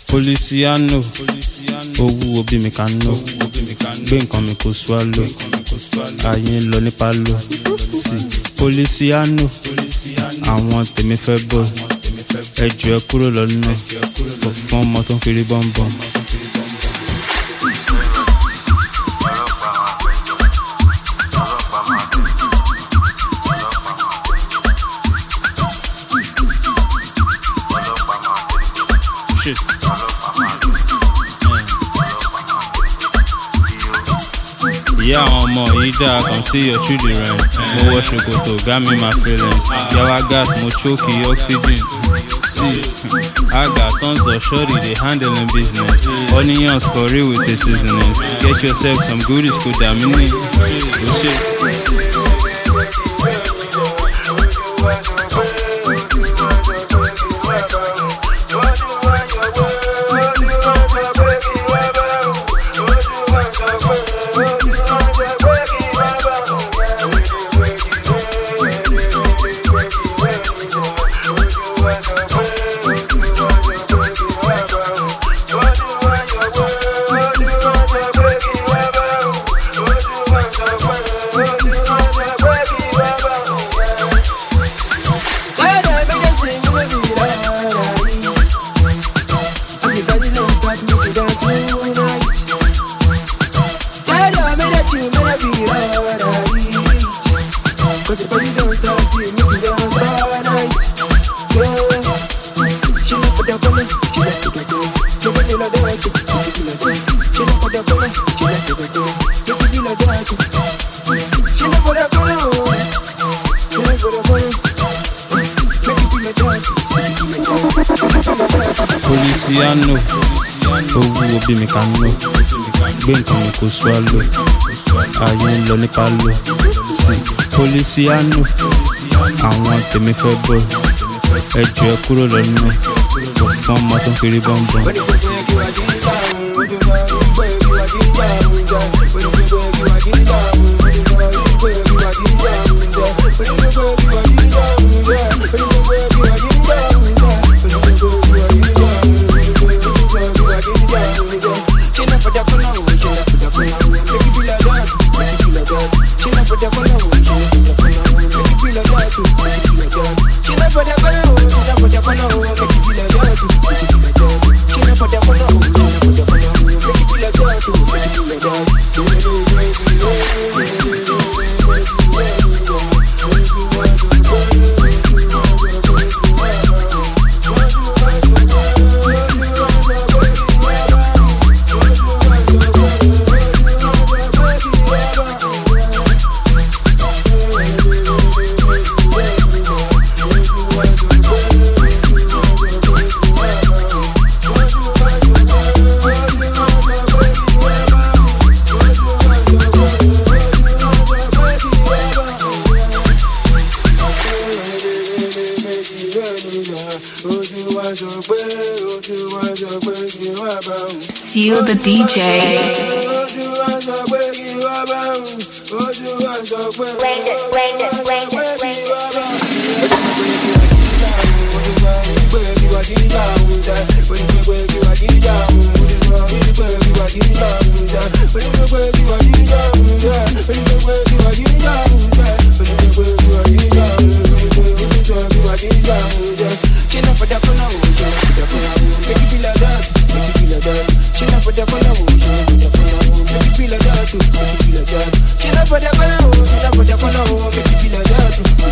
Policiano, owó bí mi kan no. Gbé nǹkan mi kò swallow. Ayé ń lọ ní palo. Policiano, àwọn tèmi fẹ́ bọ̀. Ẹ jọ̀ọ́ ẹ kúrò lọ́nà. Kò fún ọmọ tó ń kiri bọ́m̀bọ́m. Yeah, ọmọ yìí dáa, come see your children. Mo wọ ṣòkòtò, got me my feelings. Yawa gas, mo choke oxygen. See, I got tons of shorty, they handling business. Onions curry with the seasonings. Get yourself some goodies, could dominate. Policiano, owó bí mi kan no. Gbé nǹkan mi kò swallow. Ayé ń lọ ní palo. Policiano, àwọn tèmi fẹ́ bọ̀. Ẹ jọ̀ọ́ ẹ kúrò lọ́nà. Kò fún ọmọ tó ń kiri bọ́m̀bọ́m. Steal the DJ.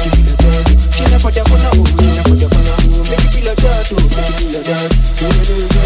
Make you feel like that.